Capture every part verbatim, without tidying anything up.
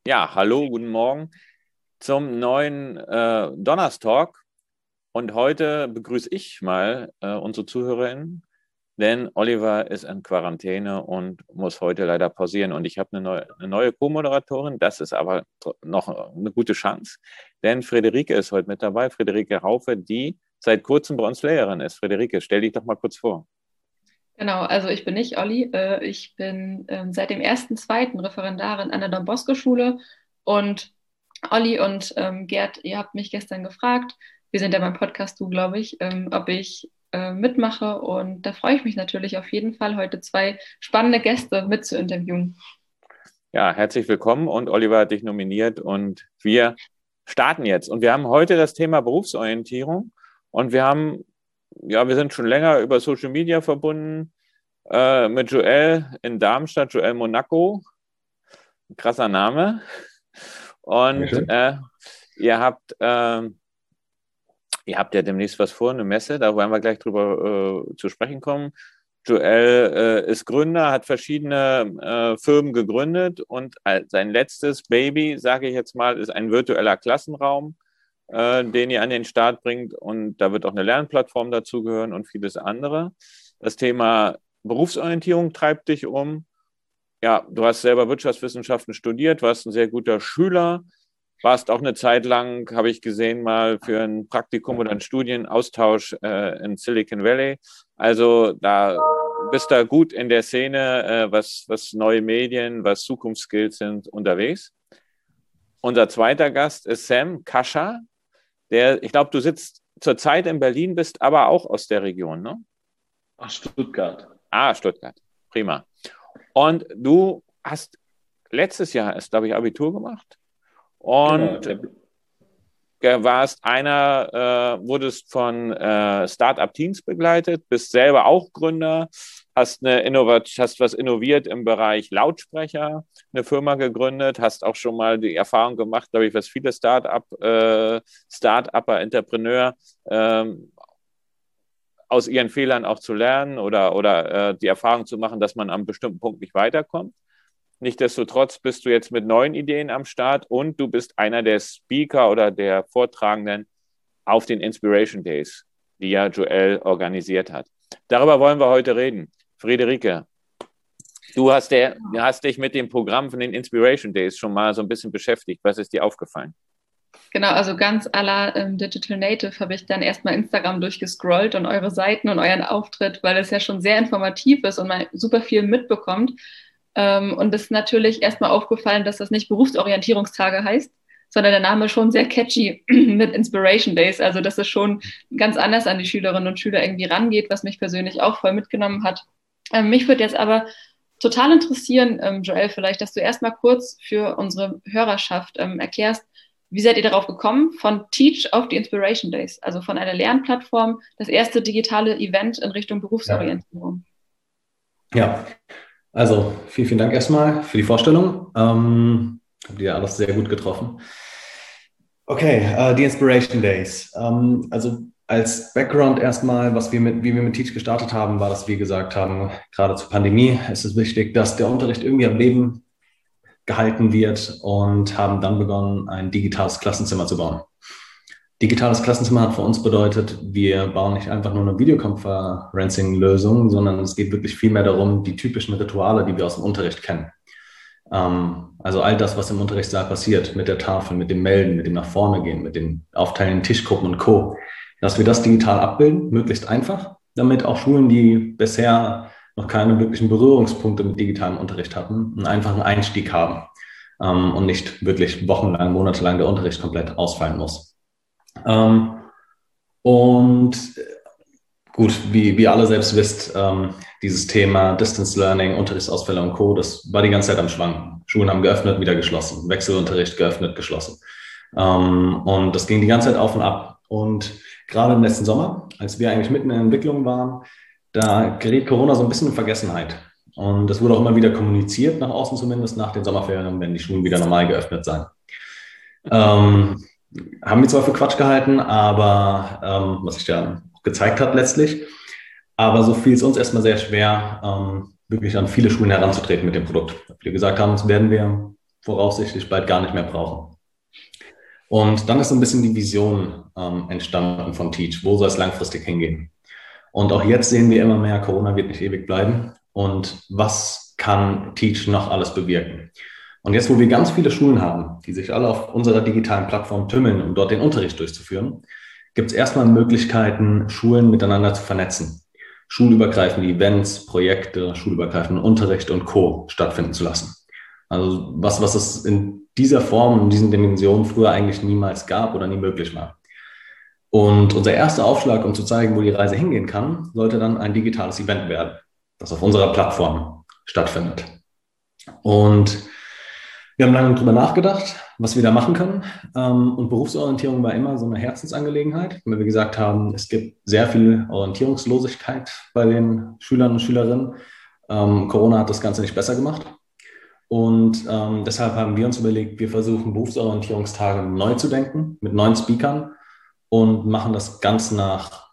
Ja, hallo, guten Morgen zum neuen äh, Donnerstalk. Und heute begrüße ich mal äh, unsere ZuhörerInnen, denn Oliver ist in Quarantäne und muss heute leider pausieren. Und ich habe eine neue, eine neue Co-Moderatorin, das ist aber noch eine gute Chance, denn Friederike ist heute mit dabei, Friederike Raufe, die seit kurzem bei uns Lehrerin ist. Friederike, stell dich doch mal kurz vor. Genau, also ich bin nicht Olli. Äh, Ich bin ähm, seit dem ersten, zweiten Referendarin an der Don Bosco Schule. Und Olli und ähm, Gerd, ihr habt mich gestern gefragt, wir sind ja beim Podcast Du, glaube ich, ähm, ob ich äh, mitmache. Und da freue ich mich natürlich auf jeden Fall, heute zwei spannende Gäste mit zu interviewen. Ja, herzlich willkommen und Oliver hat dich nominiert und wir starten jetzt. Und wir haben heute das Thema Berufsorientierung und wir haben, ja, wir sind schon länger über Social Media verbunden äh, mit Joel in Darmstadt, Joel Monaco, ein krasser Name. Sehr Und schön. äh, ihr habt, äh, ihr habt ja demnächst was vor, eine Messe, da wollen wir gleich drüber äh, zu sprechen kommen. Joel äh, ist Gründer, hat verschiedene äh, Firmen gegründet und sein letztes Baby, sage ich jetzt mal, ist ein virtueller Klassenraum, äh, den ihr an den Start bringt. Und da wird auch eine Lernplattform dazugehören und vieles andere. Das Thema Berufsorientierung treibt dich um. Ja, du hast selber Wirtschaftswissenschaften studiert, warst ein sehr guter Schüler, warst auch eine Zeit lang, habe ich gesehen, mal für ein Praktikum oder einen Studienaustausch äh, in Silicon Valley. Also da bist du gut in der Szene, äh, was, was neue Medien, was Zukunftsskills sind, unterwegs. Unser zweiter Gast ist Sam Kascha, der, ich glaube, du sitzt zurzeit in Berlin, bist aber auch aus der Region, ne? Ach, Stuttgart. Ah, Stuttgart. Prima. Und du hast letztes Jahr erst, glaube ich, Abitur gemacht Genau. und Der, warst einer, äh, wurdest von äh, Startup-Teams begleitet, bist selber auch Gründer, hast eine Innovat hast was innoviert im Bereich Lautsprecher, eine Firma gegründet, hast auch schon mal die Erfahrung gemacht, glaube ich, was viele Startup, äh, Start-Upper, Entrepreneur ähm, aus ihren Fehlern auch zu lernen oder, oder äh, die Erfahrung zu machen, dass man an einem bestimmten Punkt nicht weiterkommt. Nichtsdestotrotz bist du jetzt mit neuen Ideen am Start und du bist einer der Speaker oder der Vortragenden auf den Inspiration Days, die ja Joel organisiert hat. Darüber wollen wir heute reden. Friederike, du hast, der, hast dich mit dem Programm von den Inspiration Days schon mal so ein bisschen beschäftigt. Was ist dir aufgefallen? Genau, also ganz à la ähm, Digital Native habe ich dann erstmal Instagram durchgescrollt und eure Seiten und euren Auftritt, weil es ja schon sehr informativ ist und man super viel mitbekommt. Ähm, und es ist natürlich erstmal aufgefallen, dass das nicht Berufsorientierungstage heißt, sondern der Name schon sehr catchy mit Inspiration Days. Also, dass es schon ganz anders an die Schülerinnen und Schüler irgendwie rangeht, was mich persönlich auch voll mitgenommen hat. Ähm, mich würde jetzt aber total interessieren, ähm, Joel, vielleicht, dass du erstmal kurz für unsere Hörerschaft ähm, erklärst, wie seid ihr darauf gekommen, von Teach auf die Inspiration Days, also von einer Lernplattform, das erste digitale Event in Richtung ja. Berufsorientierung? ja, also vielen, vielen Dank erstmal für die Vorstellung. Ähm, habt ihr alles sehr gut getroffen. Okay, äh, die Inspiration Days. Ähm, also als Background erstmal, was wir mit, wie wir mit Teach gestartet haben, war, dass wir gesagt haben, gerade zur Pandemie ist es wichtig, dass der Unterricht irgendwie am Leben gehalten wird und haben dann begonnen, ein digitales Klassenzimmer zu bauen. Digitales Klassenzimmer hat für uns bedeutet, wir bauen nicht einfach nur eine Videoconferencing-Lösung, sondern es geht wirklich viel mehr darum, die typischen Rituale, die wir aus dem Unterricht kennen. Ähm, also all das, was im Unterrichtssaal passiert, mit der Tafel, mit dem Melden, mit dem nach vorne gehen, mit dem Aufteilen in Tischgruppen und Co., dass wir das digital abbilden, möglichst einfach, damit auch Schulen, die bisher noch keine wirklichen Berührungspunkte mit digitalem Unterricht hatten, einen einfachen Einstieg haben ähm, und nicht wirklich wochenlang, monatelang der Unterricht komplett ausfallen muss. Ähm, und gut, wie, wie alle selbst wisst, ähm, dieses Thema Distance Learning, Unterrichtsausfälle und Co., das war die ganze Zeit am Schwanken. Schulen haben geöffnet, wieder geschlossen. Wechselunterricht geöffnet, geschlossen. Ähm, und das ging die ganze Zeit auf und ab. Und gerade im letzten Sommer, als wir eigentlich mitten in der Entwicklung waren, da gerät Corona so ein bisschen in Vergessenheit. Und das wurde auch immer wieder kommuniziert, nach außen zumindest, nach den Sommerferien, wenn die Schulen wieder normal geöffnet seien. Ähm, haben wir zwar für Quatsch gehalten, aber ähm, was sich ja gezeigt hat letztlich, aber so fiel es uns erstmal sehr schwer, ähm, wirklich an viele Schulen heranzutreten mit dem Produkt. Wir gesagt haben, das werden wir voraussichtlich bald gar nicht mehr brauchen. Und dann ist so ein bisschen die Vision ähm, entstanden von Teach. Wo soll es langfristig hingehen? Und auch jetzt sehen wir immer mehr, Corona wird nicht ewig bleiben. Und was kann Teach noch alles bewirken? Und jetzt, wo wir ganz viele Schulen haben, die sich alle auf unserer digitalen Plattform tümmeln, um dort den Unterricht durchzuführen, gibt es erstmal Möglichkeiten, Schulen miteinander zu vernetzen. Schulübergreifende Events, Projekte, schulübergreifenden Unterricht und Co. stattfinden zu lassen. Also was, was es in dieser Form, in diesen Dimensionen früher eigentlich niemals gab oder nie möglich war. Und unser erster Aufschlag, um zu zeigen, wo die Reise hingehen kann, sollte dann ein digitales Event werden, das auf unserer Plattform stattfindet. Und wir haben lange darüber nachgedacht, was wir da machen können. Und Berufsorientierung war immer so eine Herzensangelegenheit, weil wir gesagt haben, es gibt sehr viel Orientierungslosigkeit bei den Schülern und Schülerinnen. Corona hat das Ganze nicht besser gemacht. Und ähm, deshalb haben wir uns überlegt, wir versuchen Berufsorientierungstage neu zu denken, mit neuen Speakern und machen das ganz nach,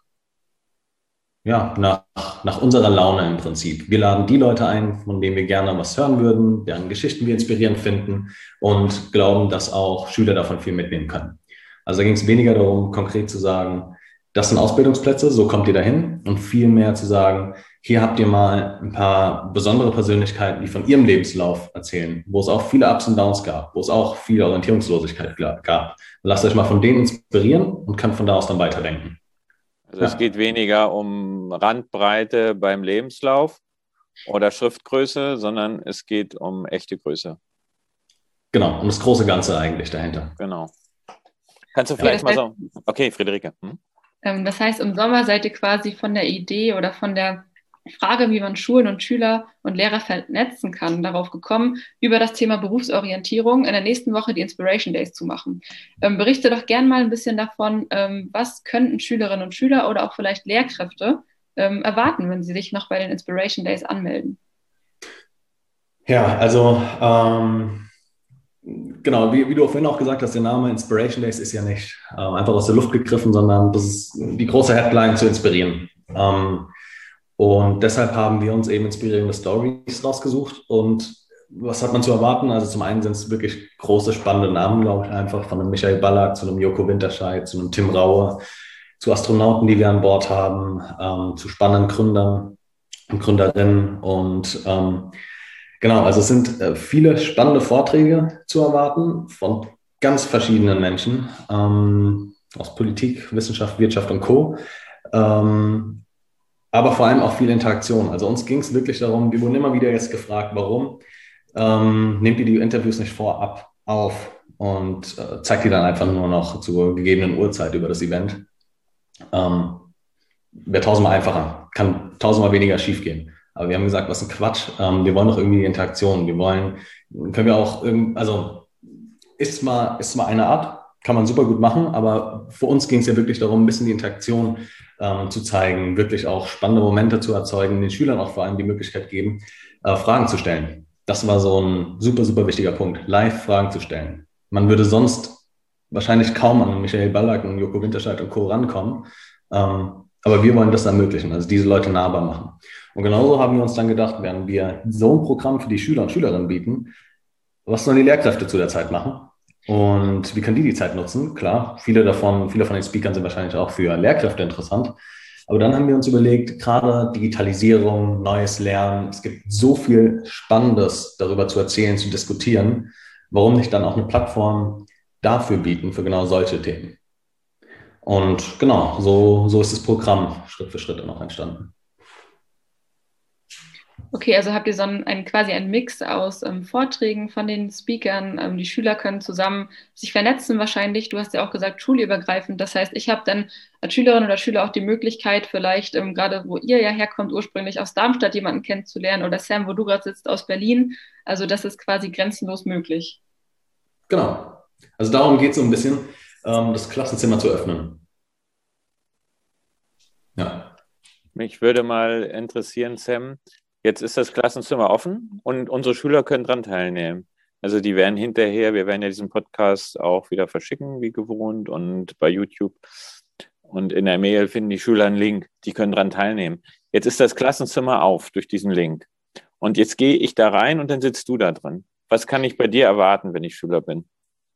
ja, nach, nach unserer Laune im Prinzip. Wir laden die Leute ein, von denen wir gerne was hören würden, deren Geschichten wir inspirierend finden und glauben, dass auch Schüler davon viel mitnehmen können. Also da ging es weniger darum, konkret zu sagen, das sind Ausbildungsplätze, so kommt ihr dahin, und viel mehr zu sagen, hier habt ihr mal ein paar besondere Persönlichkeiten, die von ihrem Lebenslauf erzählen, wo es auch viele Ups und Downs gab, wo es auch viel Orientierungslosigkeit gab. Lasst euch mal von denen inspirieren und könnt von da aus dann weiterdenken. Also ja. Es geht weniger um Randbreite beim Lebenslauf oder Schriftgröße, sondern es geht um echte Größe. Genau, um das große Ganze eigentlich dahinter. Genau. Kannst du vielleicht okay, mal so... Okay, Friederike. Hm? Das heißt, im Sommer seid ihr quasi von der Idee oder von der Frage, wie man Schulen und Schüler und Lehrer vernetzen kann, darauf gekommen, über das Thema Berufsorientierung in der nächsten Woche die Inspiration Days zu machen. Ähm, berichte doch gern mal ein bisschen davon, ähm, was könnten Schülerinnen und Schüler oder auch vielleicht Lehrkräfte ähm, erwarten, wenn sie sich noch bei den Inspiration Days anmelden. Ja, also ähm, genau, wie, wie du vorhin auch gesagt hast, der Name Inspiration Days ist ja nicht äh, einfach aus der Luft gegriffen, sondern das ist die große Headline zu inspirieren. Ähm, Und deshalb haben wir uns eben inspirierende Stories rausgesucht. Und was hat man zu erwarten? Also zum einen sind es wirklich große, spannende Namen, glaube ich, einfach von einem Michael Ballack zu einem Joko Winterscheid, zu einem Tim Raue, zu Astronauten, die wir an Bord haben, ähm, zu spannenden Gründern und Gründerinnen. Und ähm, genau, also es sind äh, viele spannende Vorträge zu erwarten von ganz verschiedenen Menschen ähm, aus Politik, Wissenschaft, Wirtschaft und Co., ähm, aber vor allem auch viel Interaktion. Also uns ging es wirklich darum, wir wurden immer wieder jetzt gefragt, warum ähm, nehmt ihr die Interviews nicht vorab auf und äh, zeigt die dann einfach nur noch zur gegebenen Uhrzeit über das Event. Ähm, Wäre tausendmal einfacher, kann tausendmal weniger schiefgehen. Aber wir haben gesagt, was ein Quatsch, ähm, wir wollen doch irgendwie die Interaktion. Wir wollen, können wir auch, irgend, also ist mal, ist mal eine Art, kann man super gut machen, aber für uns ging es ja wirklich darum, ein bisschen die Interaktion ähm, zu zeigen, wirklich auch spannende Momente zu erzeugen, den Schülern auch vor allem die Möglichkeit geben, äh, Fragen zu stellen. Das war so ein super, super wichtiger Punkt, live Fragen zu stellen. Man würde sonst wahrscheinlich kaum an Michael Ballack und Joko Winterscheid und Co. rankommen, ähm, aber wir wollen das ermöglichen, also diese Leute nahbar machen. Und genauso haben wir uns dann gedacht, werden wir so ein Programm für die Schüler und Schülerinnen bieten, was sollen die Lehrkräfte zu der Zeit machen? Und wie können die die Zeit nutzen? Klar, viele davon, viele von den Speakern sind wahrscheinlich auch für Lehrkräfte interessant. Aber dann haben wir uns überlegt, gerade Digitalisierung, neues Lernen, es gibt so viel Spannendes darüber zu erzählen, zu diskutieren. Warum nicht dann auch eine Plattform dafür bieten, für genau solche Themen? Und genau, so, so ist das Programm Schritt für Schritt dann auch entstanden. Okay, also habt ihr so einen, einen quasi einen Mix aus ähm, Vorträgen von den Speakern. Ähm, die Schüler können zusammen sich vernetzen wahrscheinlich. Du hast ja auch gesagt, schulübergreifend. Das heißt, ich habe dann als Schülerin oder Schüler auch die Möglichkeit, vielleicht ähm, gerade wo ihr ja herkommt, ursprünglich aus Darmstadt jemanden kennenzulernen, oder Sam, wo du gerade sitzt, aus Berlin. Also das ist quasi grenzenlos möglich. Genau. Also darum geht es so ein bisschen, ähm, das Klassenzimmer zu öffnen. Ja. Mich würde mal interessieren, Sam, jetzt ist das Klassenzimmer offen und unsere Schüler können daran teilnehmen. Also die werden hinterher, wir werden ja diesen Podcast auch wieder verschicken, wie gewohnt, und bei YouTube. Und in der Mail finden die Schüler einen Link, die können daran teilnehmen. Jetzt ist das Klassenzimmer auf durch diesen Link. Und jetzt gehe ich da rein und dann sitzt du da drin. Was kann ich bei dir erwarten, wenn ich Schüler bin?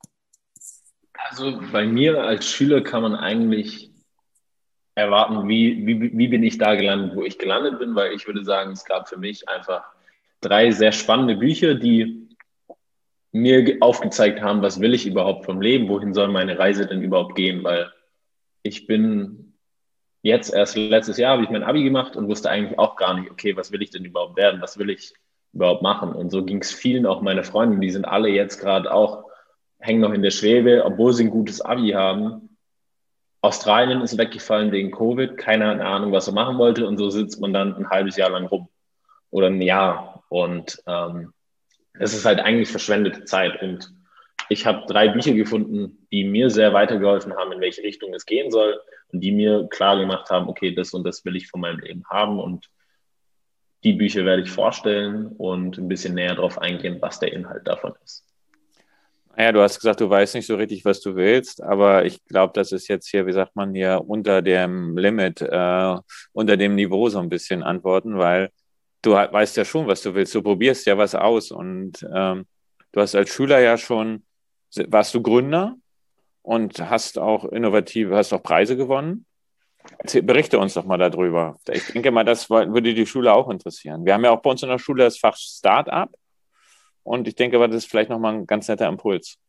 Also bei mir als Schüler kann man eigentlich erwarten, wie, wie, wie bin ich da gelandet, wo ich gelandet bin, weil ich würde sagen, es gab für mich einfach drei sehr spannende Bücher, die mir aufgezeigt haben, was will ich überhaupt vom Leben, wohin soll meine Reise denn überhaupt gehen, weil ich bin jetzt erst letztes Jahr habe ich mein Abi gemacht und wusste eigentlich auch gar nicht, okay, was will ich denn überhaupt werden, was will ich überhaupt machen, und so ging es vielen, auch meine Freunde, die sind alle jetzt gerade auch, hängen noch in der Schwebe, obwohl sie ein gutes Abi haben. Australien ist weggefallen wegen Covid, keiner hat eine Ahnung, was er machen wollte, und so sitzt man dann ein halbes Jahr lang rum oder ein Jahr, und ähm, es ist halt eigentlich verschwendete Zeit, und ich habe drei Bücher gefunden, die mir sehr weitergeholfen haben, in welche Richtung es gehen soll, und die mir klar gemacht haben, okay, das und das will ich von meinem Leben haben, und die Bücher werde ich vorstellen und ein bisschen näher darauf eingehen, was der Inhalt davon ist. Naja, du hast gesagt, du weißt nicht so richtig, was du willst, aber ich glaube, das ist jetzt hier, wie sagt man hier, unter dem Limit, äh, unter dem Niveau so ein bisschen antworten, weil du weißt ja schon, was du willst. Du probierst ja was aus, und ähm, du hast als Schüler ja schon, warst du Gründer und hast auch innovative, hast auch Preise gewonnen. Erzähl, berichte uns doch mal darüber. Ich denke mal, das würde die Schule auch interessieren. Wir haben ja auch bei uns in der Schule das Fach Start-up, und ich denke, das ist vielleicht nochmal ein ganz netter Impuls.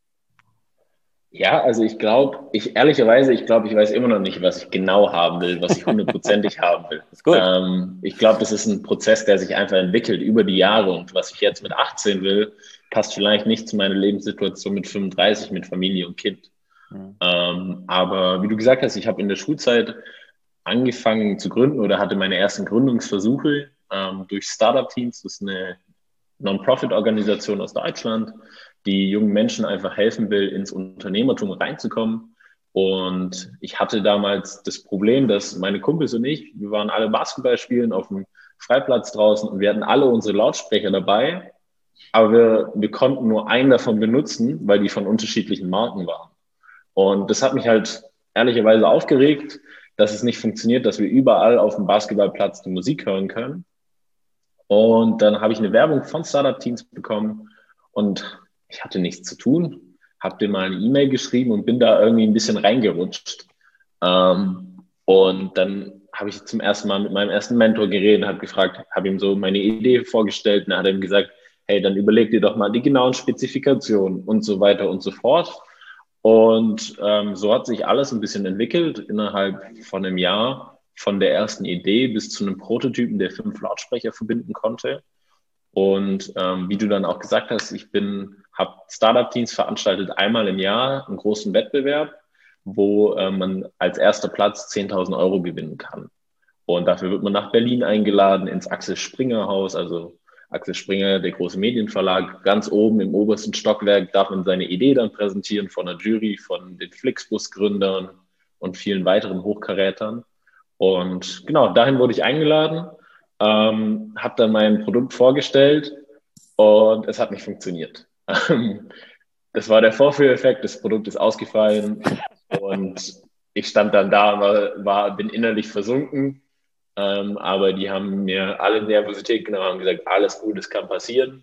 Ja, also ich glaube, ich ehrlicherweise, ich glaube, ich weiß immer noch nicht, was ich genau haben will, was ich hundertprozentig haben will. Ist gut. Ähm, ich glaube, das ist ein Prozess, der sich einfach entwickelt über die Jahre, und was ich jetzt mit achtzehn will, passt vielleicht nicht zu meiner Lebenssituation mit fünfunddreißig, mit Familie und Kind. Mhm. Ähm, aber wie du gesagt hast, ich habe in der Schulzeit angefangen zu gründen oder hatte meine ersten Gründungsversuche ähm, durch Startup-Teams. Das ist eine Non-Profit-Organisation aus Deutschland, die jungen Menschen einfach helfen will, ins Unternehmertum reinzukommen. Und ich hatte damals das Problem, dass meine Kumpels und ich, wir waren alle Basketball spielen auf dem Freiplatz draußen, und wir hatten alle unsere Lautsprecher dabei, aber wir, wir konnten nur einen davon benutzen, weil die von unterschiedlichen Marken waren. Und das hat mich halt ehrlicherweise aufgeregt, dass es nicht funktioniert, dass wir überall auf dem Basketballplatz die Musik hören können. Und dann habe ich eine Werbung von Startup-Teams bekommen, und ich hatte nichts zu tun, habe dir mal eine E-Mail geschrieben und bin da irgendwie ein bisschen reingerutscht. Ähm, und dann habe ich zum ersten Mal mit meinem ersten Mentor geredet, habe gefragt, habe ihm so meine Idee vorgestellt, und er hat ihm gesagt, hey, dann überleg dir doch mal die genauen Spezifikationen und so weiter und so fort. Und ähm, so hat sich alles ein bisschen entwickelt innerhalb von einem Jahr, von der ersten Idee bis zu einem Prototypen, der fünf Lautsprecher verbinden konnte. Und ähm, wie du dann auch gesagt hast, ich bin, habe Startup-Teams veranstaltet einmal im Jahr einen großen Wettbewerb, wo äh, man als erster Platz zehntausend Euro gewinnen kann. Und dafür wird man nach Berlin eingeladen, ins Axel Springer Haus, also Axel Springer, der große Medienverlag, ganz oben im obersten Stockwerk darf man seine Idee dann präsentieren von der Jury, von den Flixbus-Gründern und vielen weiteren Hochkarätern. Und genau, dahin wurde ich eingeladen, ähm, habe dann mein Produkt vorgestellt, und es hat nicht funktioniert. Das war der Vorführeffekt, das Produkt ist ausgefallen, und ich stand dann da, war, war, bin innerlich versunken, ähm, aber die haben mir alle Nervosität genommen, haben gesagt, alles gut, es kann passieren.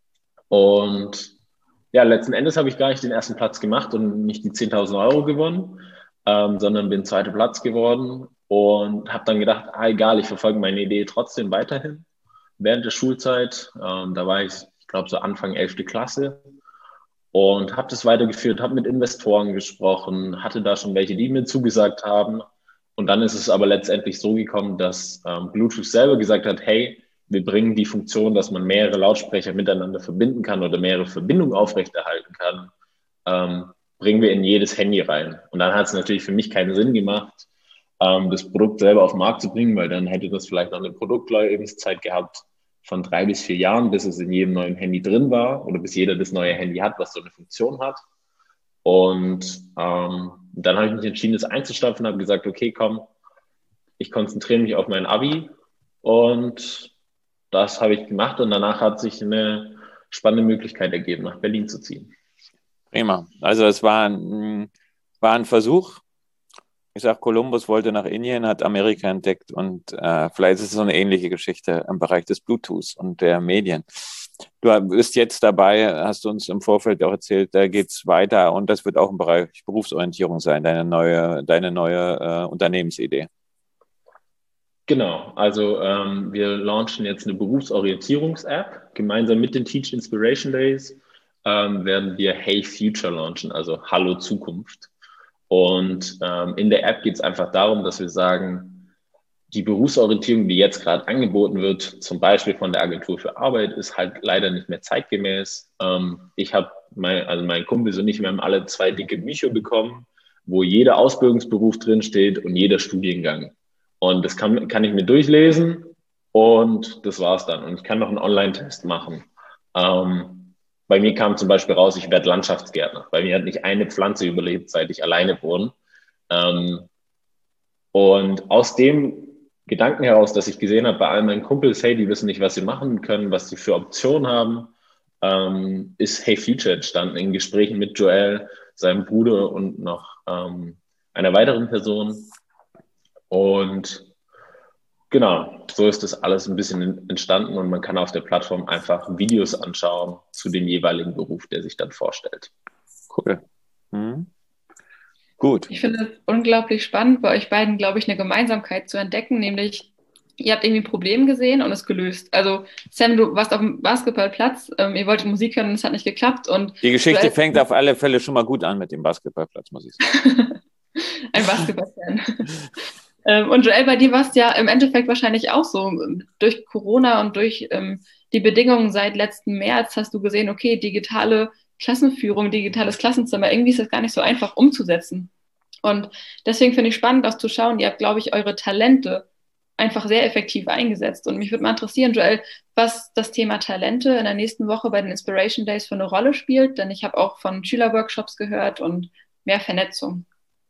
Und ja, letzten Endes habe ich gar nicht den ersten Platz gemacht und nicht die zehntausend Euro gewonnen, ähm, sondern bin zweiter Platz geworden. Und habe dann gedacht, ah, egal, ich verfolge meine Idee trotzdem weiterhin während der Schulzeit. Ähm, da war ich, ich glaube, so Anfang elfte Klasse, und habe das weitergeführt, habe mit Investoren gesprochen, hatte da schon welche, die mir zugesagt haben. Und dann ist es aber letztendlich so gekommen, dass ähm, Bluetooth selber gesagt hat, hey, wir bringen die Funktion, dass man mehrere Lautsprecher miteinander verbinden kann oder mehrere Verbindungen aufrechterhalten kann, ähm, bringen wir in jedes Handy rein. Und dann hat es natürlich für mich keinen Sinn gemacht, das Produkt selber auf den Markt zu bringen, weil dann hätte das vielleicht noch eine Produktlebenszeit gehabt von drei bis vier Jahren, bis es in jedem neuen Handy drin war oder bis jeder das neue Handy hat, was so eine Funktion hat. Und ähm, dann habe ich mich entschieden, das einzustapfen und habe gesagt, okay, komm, ich konzentriere mich auf mein Abi, und das habe ich gemacht, und danach hat sich eine spannende Möglichkeit ergeben, nach Berlin zu ziehen. Prima. Also es war ein, war ein Versuch. Ich sage, Kolumbus wollte nach Indien, hat Amerika entdeckt, und äh, vielleicht ist es so eine ähnliche Geschichte im Bereich des Bluetooths und der Medien. Du bist jetzt dabei, hast du uns im Vorfeld auch erzählt, da geht es weiter und das wird auch im Bereich Berufsorientierung sein, deine neue, deine neue äh, Unternehmensidee. Genau, also ähm, wir launchen jetzt eine Berufsorientierungs-App. Gemeinsam mit den Teach Inspiration Days ähm, werden wir Hey Future launchen, also Hallo Zukunft. Und ähm, in der App geht es einfach darum, dass wir sagen, die Berufsorientierung, die jetzt gerade angeboten wird, zum Beispiel von der Agentur für Arbeit, ist halt leider nicht mehr zeitgemäß. Ähm, ich habe, mein, also mein Kumpel und ich, wir haben alle zwei dicke Bücher bekommen, wo jeder Ausbildungsberuf drinsteht und jeder Studiengang. Und das kann, kann ich mir durchlesen und das war's dann. Und ich kann noch einen Online-Test machen. Ähm, bei mir kam zum Beispiel raus, ich werde Landschaftsgärtner. Bei mir hat nicht eine Pflanze überlebt, seit ich alleine wohne. Ähm, und aus dem Gedanken heraus, dass ich gesehen habe bei all meinen Kumpels, hey, die wissen nicht, was sie machen können, was sie für Optionen haben, ähm, ist Hey Future entstanden in Gesprächen mit Joel, seinem Bruder und noch ähm, einer weiteren Person. Und genau, so ist das alles ein bisschen entstanden und man kann auf der Plattform einfach Videos anschauen zu dem jeweiligen Beruf, der sich dann vorstellt. Cool. Mhm. Gut. Ich finde es unglaublich spannend, bei euch beiden, glaube ich, eine Gemeinsamkeit zu entdecken, nämlich ihr habt irgendwie ein Problem gesehen und es gelöst. Also Sam, du warst auf dem Basketballplatz, ähm, ihr wolltet Musik hören und es hat nicht geklappt. Und die Geschichte Joel fängt auf alle Fälle schon mal gut an mit dem Basketballplatz, muss ich sagen. Ein Basketballfan. ähm, und Joel, bei dir war es ja im Endeffekt wahrscheinlich auch so. Durch Corona und durch ähm, die Bedingungen seit letzten März hast du gesehen, okay, digitale Klassenführung, digitales Klassenzimmer, irgendwie ist das gar nicht so einfach umzusetzen. Und deswegen finde ich spannend, das zu schauen. Ihr habt, glaube ich, eure Talente einfach sehr effektiv eingesetzt. Und mich würde mal interessieren, Joel, was das Thema Talente in der nächsten Woche bei den Inspiration Days für eine Rolle spielt. Denn ich habe auch von Schülerworkshops gehört und mehr Vernetzung.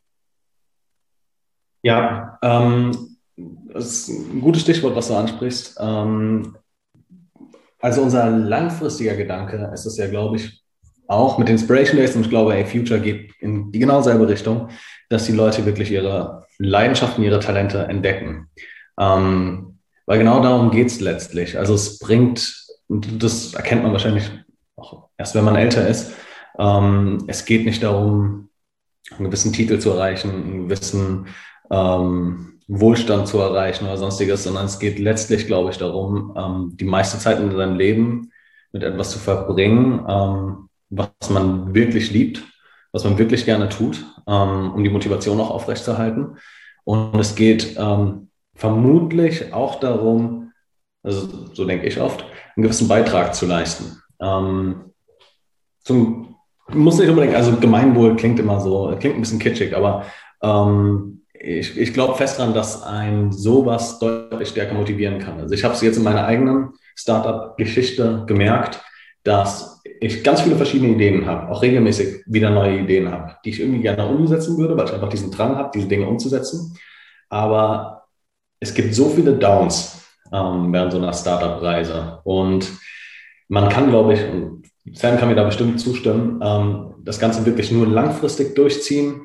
Ja, ähm, das ist ein gutes Stichwort, was du ansprichst. Ähm, also unser langfristiger Gedanke ist es ja, glaube ich, auch mit Inspiration Days, und ich glaube, Hey Future geht in die genau selbe Richtung, dass die Leute wirklich ihre Leidenschaften, ihre Talente entdecken. Ähm, weil genau darum geht es letztlich. Also es bringt, und das erkennt man wahrscheinlich auch erst, wenn man älter ist, ähm, es geht nicht darum, einen gewissen Titel zu erreichen, einen gewissen ähm, Wohlstand zu erreichen oder sonstiges, sondern es geht letztlich, glaube ich, darum, ähm, die meiste Zeit in seinem Leben mit etwas zu verbringen, ähm, was man wirklich liebt, was man wirklich gerne tut, ähm, um die Motivation auch aufrechtzuerhalten. Und es geht ähm, vermutlich auch darum, also so denke ich oft, einen gewissen Beitrag zu leisten. Ähm, zum, muss nicht unbedingt, also Gemeinwohl klingt immer so, klingt ein bisschen kitschig, aber ähm, ich, ich glaube fest daran, dass ein sowas deutlich stärker motivieren kann. Also ich habe es jetzt in meiner eigenen Startup-Geschichte gemerkt, dass ich ganz viele verschiedene Ideen habe, auch regelmäßig wieder neue Ideen habe, die ich irgendwie gerne umsetzen würde, weil ich einfach diesen Drang habe, diese Dinge umzusetzen. Aber es gibt so viele Downs ähm, während so einer Startup-Reise. Und man kann, glaube ich, und Sam kann mir da bestimmt zustimmen, ähm, das Ganze wirklich nur langfristig durchziehen,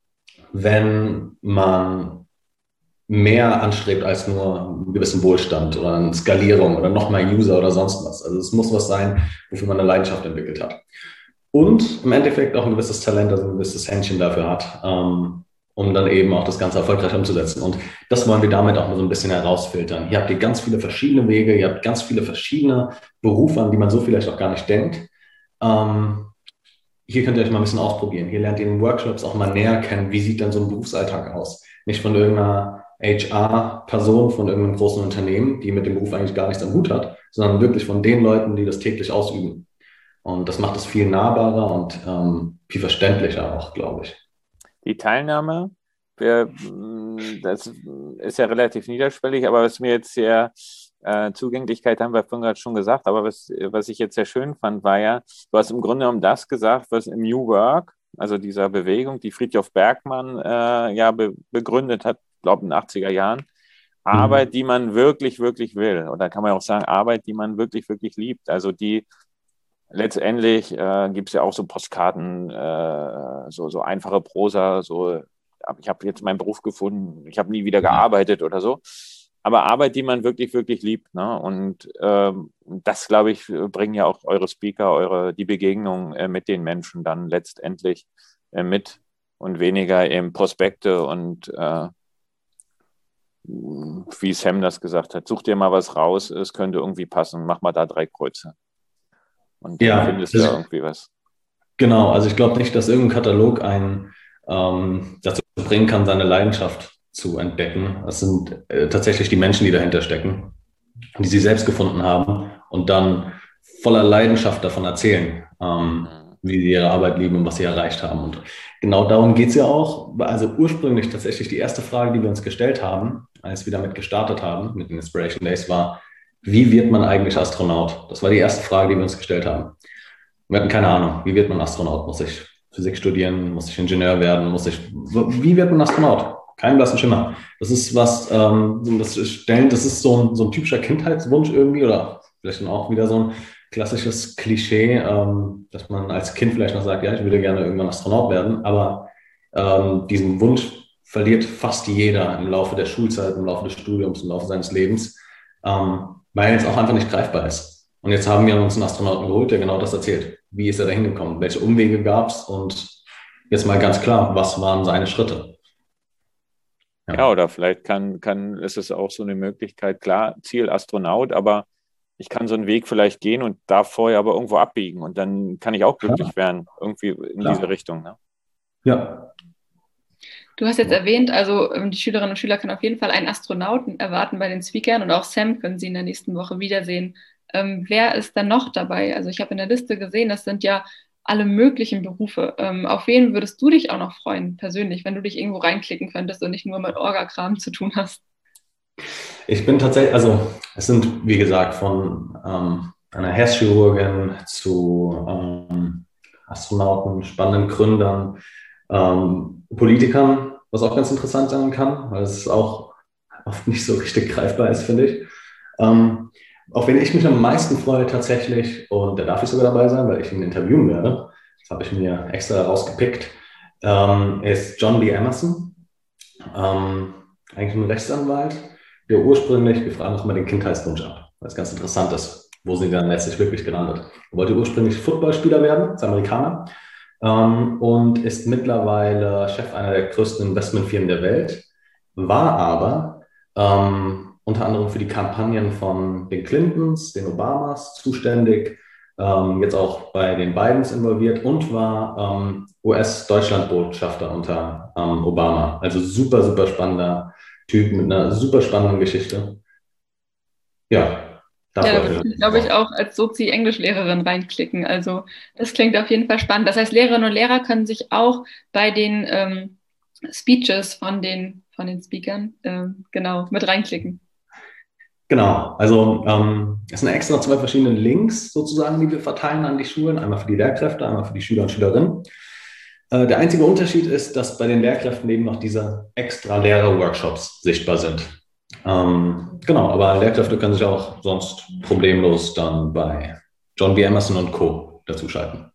wenn man mehr anstrebt als nur einen gewissen Wohlstand oder eine Skalierung oder noch mehr User oder sonst was. Also es muss was sein, wofür man eine Leidenschaft entwickelt hat. Und im Endeffekt auch ein gewisses Talent, also ein gewisses Händchen dafür hat, ähm, um dann eben auch das Ganze erfolgreich umzusetzen. Und das wollen wir damit auch mal so ein bisschen herausfiltern. Hier habt ihr ganz viele verschiedene Wege, ihr habt ganz viele verschiedene Berufe, an die man so vielleicht auch gar nicht denkt. Ähm, hier könnt ihr euch mal ein bisschen ausprobieren. Hier lernt ihr in Workshops auch mal näher kennen, wie sieht denn so ein Berufsalltag aus. Nicht von irgendeiner H R-Person, von irgendeinem großen Unternehmen, die mit dem Beruf eigentlich gar nichts am Hut hat, sondern wirklich von den Leuten, die das täglich ausüben. Und das macht es viel nahbarer und ähm, viel verständlicher auch, glaube ich. Die Teilnahme, wir, das ist ja relativ niederschwellig, aber was mir jetzt sehr äh, Zugänglichkeit haben wir vorhin gerade schon gesagt, aber was, was ich jetzt sehr schön fand, war ja, du hast im Grunde genommen das gesagt, was im New Work, also dieser Bewegung, die Fridtjof Bergmann äh, ja be- begründet hat, glaube in den achtziger Jahren, Arbeit, mhm. die man wirklich, wirklich will. Oder kann man auch sagen, Arbeit, die man wirklich, wirklich liebt. Also die letztendlich äh, gibt es ja auch so Postkarten, äh, so, so einfache Prosa, so ich habe jetzt meinen Beruf gefunden, ich habe nie wieder gearbeitet oder so. aber Arbeit, die man wirklich, wirklich liebt. Ne? Und ähm, das, glaube ich, bringen ja auch eure Speaker, eure, die Begegnung äh, mit den Menschen dann letztendlich äh, mit und weniger eben Prospekte und äh, wie Sam das gesagt hat, such dir mal was raus, es könnte irgendwie passen, mach mal da drei Kreuze. Und dann Ja, findest du das, da irgendwie was. genau. Also ich glaube nicht, dass irgendein Katalog einen ähm, dazu bringen kann, seine Leidenschaft zu entdecken. Es sind äh, tatsächlich die Menschen, die dahinter stecken, die sie selbst gefunden haben und dann voller Leidenschaft davon erzählen, ähm, wie sie ihre Arbeit lieben und was sie erreicht haben. Und genau darum geht's ja auch. Also ursprünglich tatsächlich die erste Frage, die wir uns gestellt haben, als wir damit gestartet haben, mit den Inspiration Days, war, wie wird man eigentlich Astronaut? Das war die erste Frage, die wir uns gestellt haben. Wir hatten keine Ahnung, wie wird man Astronaut? Muss ich Physik studieren? Muss ich Ingenieur werden? Muss ich, wie wird man Astronaut? Kein blassen Schimmer. Das ist was, ähm, das stellen, das ist so ein, so ein typischer Kindheitswunsch irgendwie oder vielleicht dann auch wieder so ein klassisches Klischee, ähm, dass man als Kind vielleicht noch sagt, ja, ich würde gerne irgendwann Astronaut werden, aber ähm, diesen Wunsch verliert fast jeder im Laufe der Schulzeit, im Laufe des Studiums, im Laufe seines Lebens, ähm, weil es auch einfach nicht greifbar ist. Und jetzt haben wir uns einen Astronauten geholt, der genau das erzählt. Wie ist er da hingekommen? Welche Umwege gab es? Und jetzt mal ganz klar, was waren seine Schritte? Ja, ja oder vielleicht kann, kann, ist es auch so eine Möglichkeit, klar, Ziel Astronaut, aber ich kann so einen Weg vielleicht gehen und darf vorher aber irgendwo abbiegen und dann kann ich auch glücklich klar. werden, irgendwie in klar. diese Richtung. Ne? Ja. Du hast jetzt erwähnt, also die Schülerinnen und Schüler können auf jeden Fall einen Astronauten erwarten bei den Speakern und auch Sam können sie in der nächsten Woche wiedersehen. Ähm, wer ist dann noch dabei? Also ich habe in der Liste gesehen, das sind ja alle möglichen Berufe. Ähm, auf wen würdest du dich auch noch freuen, persönlich, wenn du dich irgendwo reinklicken könntest und nicht nur mit Orga-Kram zu tun hast? Ich bin tatsächlich, also es sind, wie gesagt, von ähm, einer Herzchirurgin zu ähm, Astronauten, spannenden Gründern, ähm, Politikern, was auch ganz interessant sein kann, weil es auch oft nicht so richtig greifbar ist, finde ich. Ähm, auf wen ich mich am meisten freue tatsächlich, und da darf ich sogar dabei sein, weil ich ihn interviewen werde, das habe ich mir extra rausgepickt, ähm, ist John B. Emerson, ähm, eigentlich ein Rechtsanwalt, der ursprünglich, wir fragen uns mal den Kindheitswunsch ab, weil es ganz interessant ist, wo sie dann letztlich wirklich gelandet. Er wollte ursprünglich Footballspieler werden, ist Amerikaner, ähm, und ist mittlerweile Chef einer der größten Investmentfirmen der Welt, war aber ähm, unter anderem für die Kampagnen von den Clintons, den Obamas zuständig, ähm, jetzt auch bei den Bidens involviert und war ähm, U S-Deutschlandbotschafter unter ähm, Obama. Also super, super spannender Typ mit einer super spannenden Geschichte. Ja. Ja, da würde ich, glaube ich, auch als Sozi-Englischlehrerin reinklicken. Also das klingt auf jeden Fall spannend. Das heißt, Lehrerinnen und Lehrer können sich auch bei den ähm, Speeches von den, von den Speakern ähm, genau mit reinklicken. Genau, also ähm, es sind extra zwei verschiedene Links sozusagen, die wir verteilen an die Schulen. Einmal für die Lehrkräfte, einmal für die Schüler und Schülerinnen. Äh, der einzige Unterschied ist, dass bei den Lehrkräften eben noch diese extra Lehrer-Workshops sichtbar sind. Ähm, genau, aber Lehrkräfte können sich auch sonst problemlos dann bei John B. Emerson und Co. dazuschalten.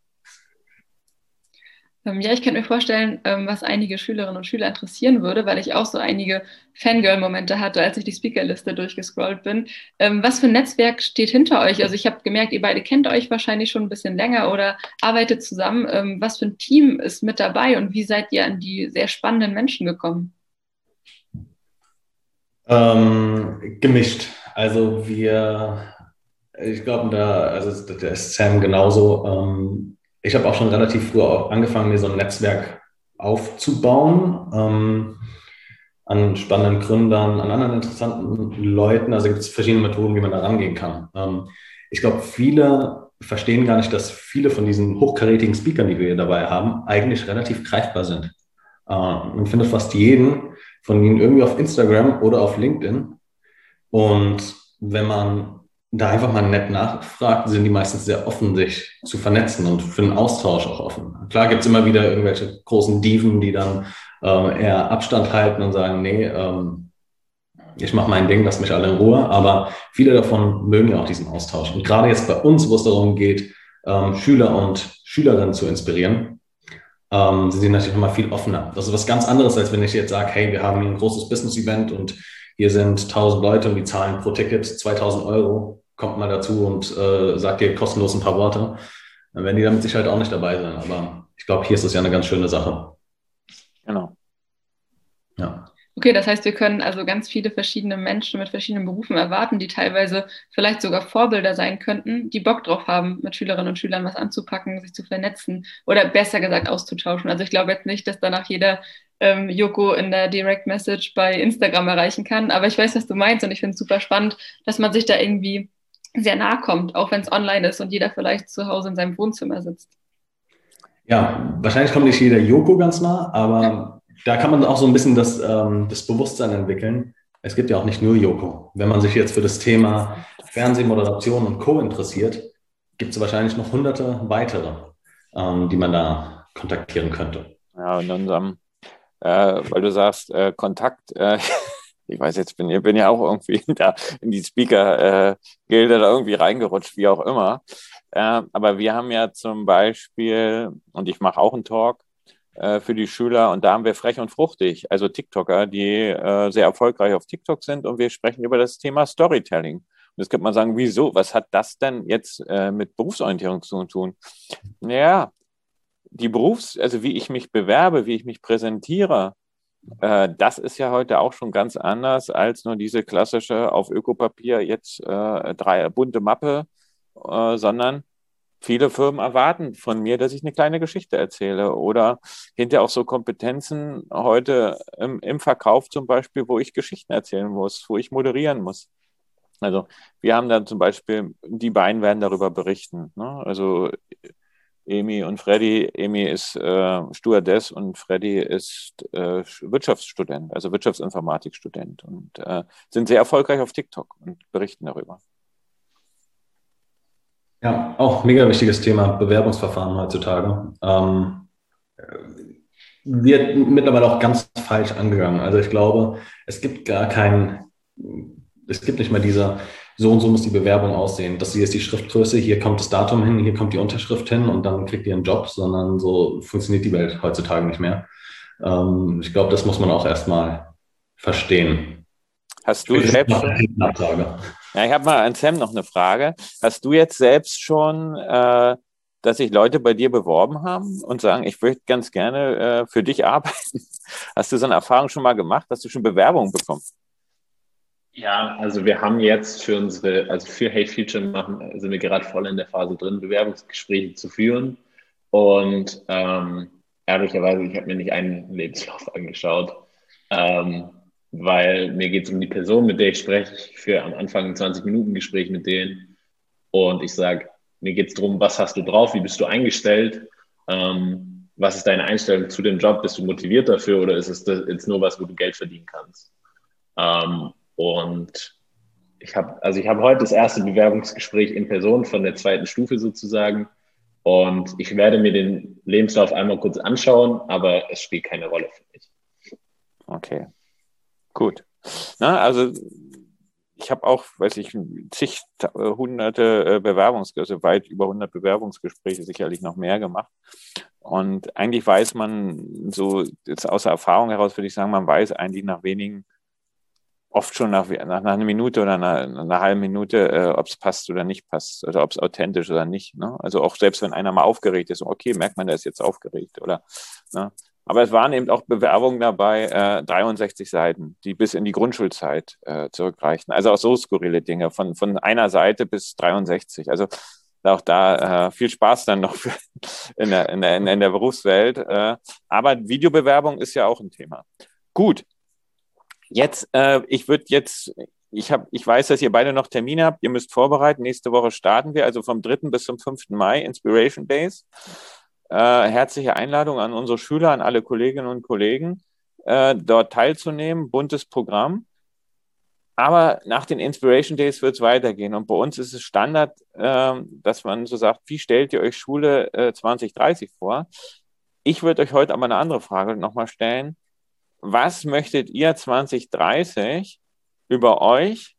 Ähm, ja, ich könnte mir vorstellen, ähm, was einige Schülerinnen und Schüler interessieren würde, weil ich auch so einige Fangirl-Momente hatte, als ich die Speakerliste durchgescrollt bin. Ähm, was für ein Netzwerk steht hinter euch? Also ich habe gemerkt, ihr beide kennt euch wahrscheinlich schon ein bisschen länger oder arbeitet zusammen. Ähm, was für ein Team ist mit dabei und wie seid ihr an die sehr spannenden Menschen gekommen? Ähm, gemischt. Also wir, ich glaube, da, also der ist Sam genauso. Ähm, ich habe auch schon relativ früh auch angefangen, mir so ein Netzwerk aufzubauen, ähm, an spannenden Gründern, an anderen interessanten Leuten. Also gibt es verschiedene Methoden, wie man da rangehen kann. Ähm, ich glaube, viele verstehen gar nicht, dass viele von diesen hochkarätigen Speakern, die wir hier dabei haben, eigentlich relativ greifbar sind. Äh, man findet fast jeden von ihnen irgendwie auf Instagram oder auf LinkedIn. Und wenn man da einfach mal nett nachfragt, sind die meistens sehr offen, sich zu vernetzen und für einen Austausch auch offen. Klar gibt es immer wieder irgendwelche großen Diven, die dann ähm, eher Abstand halten und sagen, nee, ähm, ich mache mein Ding, lass mich alle in Ruhe. Aber viele davon mögen ja auch diesen Austausch. Und gerade jetzt bei uns, wo es darum geht, ähm, Schüler und Schülerinnen zu inspirieren, ähm, sie sind natürlich nochmal viel offener. Das ist was ganz anderes, als wenn ich jetzt sage, hey, wir haben hier ein großes Business-Event und hier sind tausend Leute und die zahlen pro Ticket zweitausend Euro, kommt mal dazu und äh, sagt dir kostenlos ein paar Worte. Dann werden die damit sicher halt auch nicht dabei sein. Aber ich glaube, hier ist es ja eine ganz schöne Sache. Genau. Ja. Okay, das heißt, wir können also ganz viele verschiedene Menschen mit verschiedenen Berufen erwarten, die teilweise vielleicht sogar Vorbilder sein könnten, die Bock drauf haben, mit Schülerinnen und Schülern was anzupacken, sich zu vernetzen oder besser gesagt auszutauschen. Also ich glaube jetzt nicht, dass danach jeder ähm, Joko in der Direct Message bei Instagram erreichen kann, aber ich weiß, was du meinst und ich finde es super spannend, dass man sich da irgendwie sehr nahe kommt, auch wenn es online ist und jeder vielleicht zu Hause in seinem Wohnzimmer sitzt. Ja, wahrscheinlich kommt nicht jeder Joko ganz nah, aber da kann man auch so ein bisschen das, ähm, das Bewusstsein entwickeln. Es gibt ja auch nicht nur Joko. Wenn man sich jetzt für das Thema Fernsehmoderation und Co. interessiert, gibt es wahrscheinlich noch hunderte weitere, ähm, die man da kontaktieren könnte. Ja, in unserem, äh, weil du sagst, äh, Kontakt, äh, ich weiß jetzt, bin, bin ja auch irgendwie da in die Speaker-Gilde da irgendwie reingerutscht, wie auch immer. Äh, aber wir haben ja zum Beispiel, und ich mache auch einen Talk, für die Schüler und da haben wir Frech und Fruchtig, also TikToker, die äh, sehr erfolgreich auf TikTok sind und wir sprechen über das Thema Storytelling. Und jetzt könnte man sagen, wieso, was hat das denn jetzt äh, mit Berufsorientierung zu tun? Naja, die Berufs-, also wie ich mich bewerbe, wie ich mich präsentiere, äh, das ist ja heute auch schon ganz anders als nur diese klassische auf Ökopapier jetzt äh, drei bunte Mappe, äh, sondern viele Firmen erwarten von mir, dass ich eine kleine Geschichte erzähle oder hinterher auch so Kompetenzen heute im, im Verkauf zum Beispiel, wo ich Geschichten erzählen muss, wo ich moderieren muss. Also wir haben dann zum Beispiel, die beiden werden darüber berichten. Ne? Also Emi und Freddy, Emi ist äh, Stewardess und Freddy ist äh, Wirtschaftsstudent, also Wirtschaftsinformatikstudent und äh, sind sehr erfolgreich auf TikTok und berichten darüber. Ja, auch mega wichtiges Thema, Bewerbungsverfahren heutzutage. Ähm, wird mittlerweile auch ganz falsch angegangen. Also ich glaube, es gibt gar keinen, es gibt nicht mehr diese, so und so muss die Bewerbung aussehen. Das hier ist die Schriftgröße, hier kommt das Datum hin, hier kommt die Unterschrift hin und dann kriegt ihr einen Job, sondern so funktioniert die Welt heutzutage nicht mehr. Ähm, ich glaube, das muss man auch erstmal verstehen. Hast du selbst schon? Ja, ich habe mal an Sam noch eine Frage. Hast du jetzt selbst schon, äh, dass sich Leute bei dir beworben haben und sagen, ich möchte ganz gerne äh, für dich arbeiten? Hast du so eine Erfahrung schon mal gemacht? Hast du schon Bewerbungen bekommen? Ja, also wir haben jetzt für unsere, also für Hate Future machen, sind wir gerade voll in der Phase drin, Bewerbungsgespräche zu führen. Und ähm, ehrlicherweise, ich habe mir nicht einen Lebenslauf angeschaut. Ähm, weil mir geht es um die Person, mit der ich spreche. Ich führe am Anfang ein zwanzig-Minuten-Gespräch mit denen und ich sage, mir geht es darum, was hast du drauf, wie bist du eingestellt, ähm, was ist deine Einstellung zu dem Job, bist du motiviert dafür oder ist es jetzt nur was, wo du Geld verdienen kannst? Ähm, und ich habe also ich habe heute das erste Bewerbungsgespräch in Person von der zweiten Stufe sozusagen und ich werde mir den Lebenslauf einmal kurz anschauen, aber es spielt keine Rolle für mich. Okay. Gut. Na, also ich habe auch, weiß ich, zig, hunderte Bewerbungsgespräche, also weit über hundert Bewerbungsgespräche, sicherlich noch mehr gemacht. Und eigentlich weiß man so, jetzt aus der Erfahrung heraus würde ich sagen, man weiß eigentlich nach wenigen, oft schon nach, nach, nach einer Minute oder einer, einer halben Minute, äh, ob es passt oder nicht passt, oder ob es authentisch oder nicht. Ne? Also auch selbst wenn einer mal aufgeregt ist, okay, merkt man, der ist jetzt aufgeregt, oder? Ne? Aber es waren eben auch Bewerbungen dabei, äh, dreiundsechzig Seiten, die bis in die Grundschulzeit äh, zurückreichen. Also auch so skurrile Dinge, von, von einer Seite bis dreiundsechzig. Also auch da äh, viel Spaß dann noch für in, der, in, der, in der Berufswelt. Äh, aber Videobewerbung ist ja auch ein Thema. Gut, jetzt, äh, ich würde jetzt, ich, hab, ich weiß, dass ihr beide noch Termine habt, ihr müsst vorbereiten. Nächste Woche starten wir, also vom dritten bis zum fünften Mai, Inspiration Days. Äh, herzliche Einladung an unsere Schüler, an alle Kolleginnen und Kollegen, äh, dort teilzunehmen. Buntes Programm. Aber nach den Inspiration Days wird es weitergehen. Und bei uns ist es Standard, äh, dass man so sagt, wie stellt ihr euch Schule äh, zwanzig dreißig vor? Ich würde euch heute aber eine andere Frage nochmal stellen. Was möchtet ihr zwanzig dreißig über euch,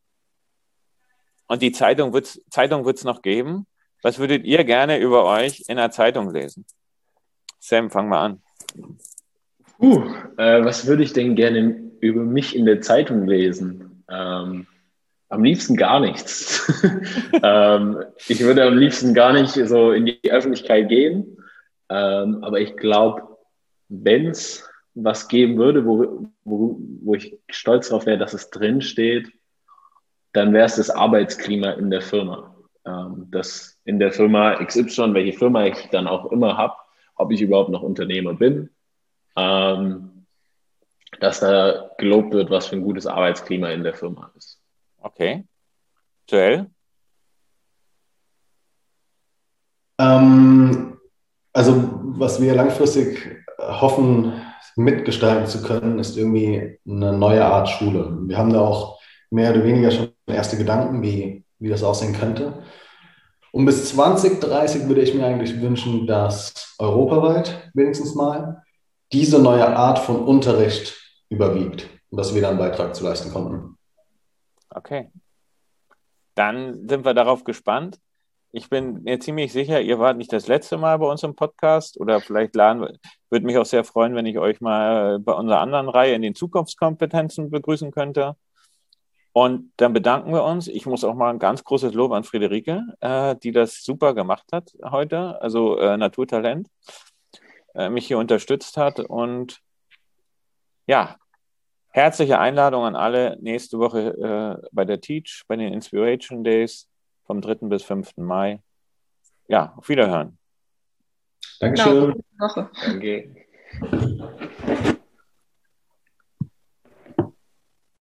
und die Zeitung wird es Zeitung wird's noch geben, was würdet ihr gerne über euch in der Zeitung lesen? Sam, fang mal an. Uh, äh, was würde ich denn gerne über mich in der Zeitung lesen? Ähm, am liebsten gar nichts. ähm, ich würde am liebsten gar nicht so in die Öffentlichkeit gehen. Ähm, aber ich glaube, wenn es was geben würde, wo, wo, wo ich stolz darauf wäre, dass es drin steht, dann wäre es das Arbeitsklima in der Firma. Ähm, dass in der Firma X Y, welche Firma ich dann auch immer habe, ob ich überhaupt noch Unternehmer bin, ähm, dass da gelobt wird, was für ein gutes Arbeitsklima in der Firma ist. Okay. Joel? Ähm, also, was wir langfristig hoffen, mitgestalten zu können, ist irgendwie eine neue Art Schule. Wir haben da auch mehr oder weniger schon erste Gedanken, wie, wie das aussehen könnte. Und bis zwanzig dreißig würde ich mir eigentlich wünschen, dass europaweit wenigstens mal diese neue Art von Unterricht überwiegt und dass wir da einen Beitrag zu leisten konnten. Okay. Dann sind wir darauf gespannt. Ich bin mir ziemlich sicher, ihr wart nicht das letzte Mal bei uns im Podcast oder vielleicht laden, würde mich auch sehr freuen, wenn ich euch mal bei unserer anderen Reihe in den Zukunftskompetenzen begrüßen könnte. Und dann bedanken wir uns. Ich muss auch mal ein ganz großes Lob an Friederike, äh, die das super gemacht hat heute, also äh, Naturtalent, äh, mich hier unterstützt hat. Und ja, herzliche Einladung an alle nächste Woche äh, bei der Teach, bei den Inspiration Days vom dritten bis fünften Mai. Ja, auf Wiederhören. Dankeschön. Genau, gute Woche. Danke.